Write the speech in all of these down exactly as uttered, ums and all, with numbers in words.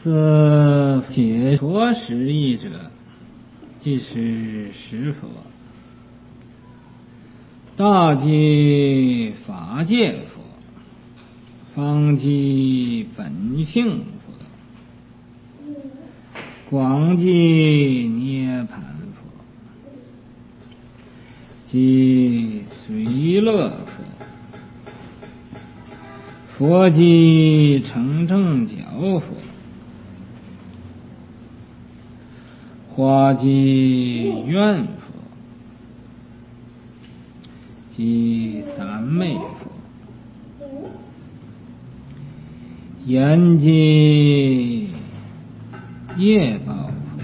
此解脱实义者，即是实佛。大即法界佛，方即本性佛，广即涅盘佛，即随乐佛，佛即成正觉佛，花即愿佛，即三昧佛，言即业报佛，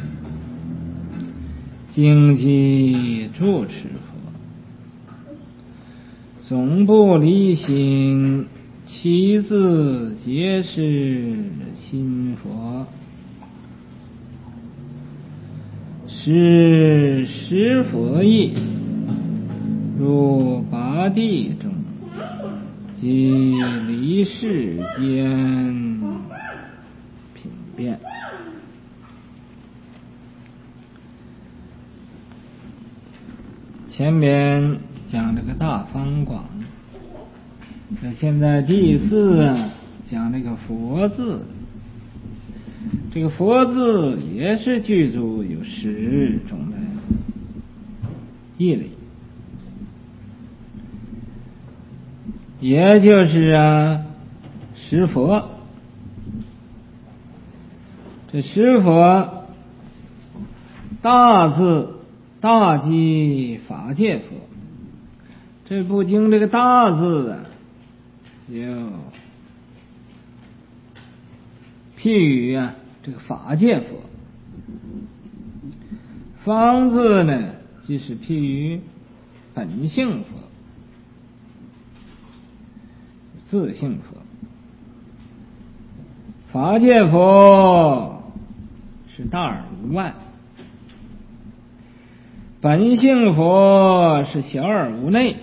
经即住持佛，总不离心，其自皆是心佛。是实佛义，入八地中，即离世间品辨。前边讲这个大方广，这现在第四啊讲这个佛字。这个佛字也是具足有十种的义理，也就是啊十佛。这十佛大字大即法界佛，这部经这个大字啊就譬喻啊这个法界佛，方字呢即是譬喻本性佛、自性佛。法界佛是大而无外，本性佛是小而无内，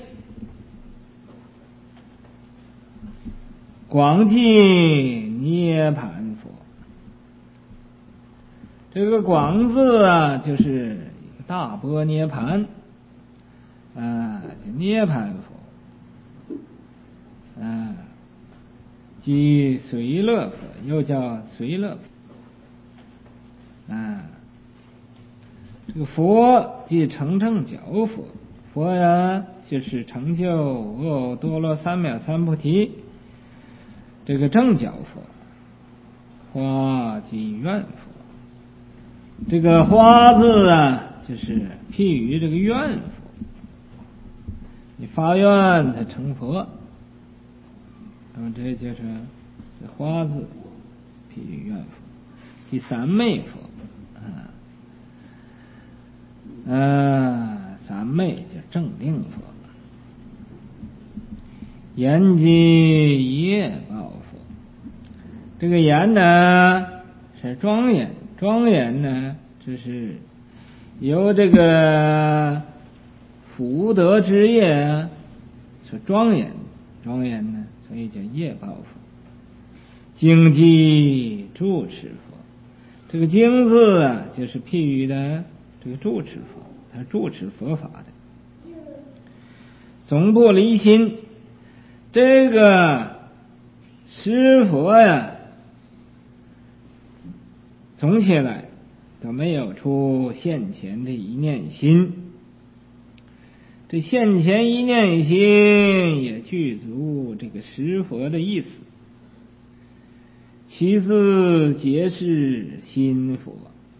广即涅盘佛。这个广字啊就是大般涅盘啊，涅盘佛啊，即随乐佛，又叫随乐佛啊。这个佛即成正觉佛，佛呀就是成就阿多罗三藐三菩提这个正觉佛。花即愿佛，这个花字啊就是譬喻这个愿佛，你发愿才成佛，那么这就是这花字譬喻愿佛。即三昧佛啊，呃，三昧就正定佛。言即业报佛，这个言呢是庄严，庄严呢就是由这个福德之业所庄严，庄严呢所以叫业报佛。经即住持佛，这个经字啊就是譬喻的这个住持佛，它是住持佛法的。总不离心，这个十佛呀总起来都没有出现前的一念心，这现前一念心也具足这个十佛的意思，其自皆是心佛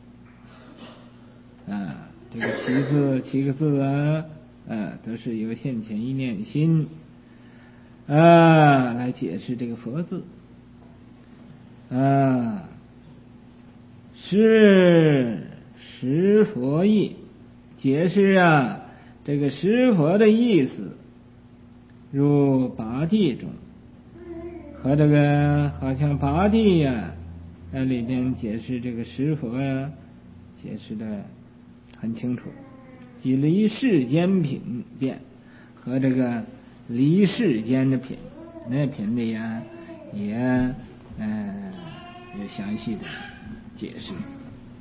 啊。这个七字七个字啊，啊都是由现前一念心啊来解释这个佛字啊。是十佛义，解释啊这个十佛的意思，入八地中，和这个好像八地呀、啊，在里边解释这个十佛呀、啊，解释的很清楚。即离世间品辨和这个离世间的品，那品里呀、啊、也呃有详细的解释。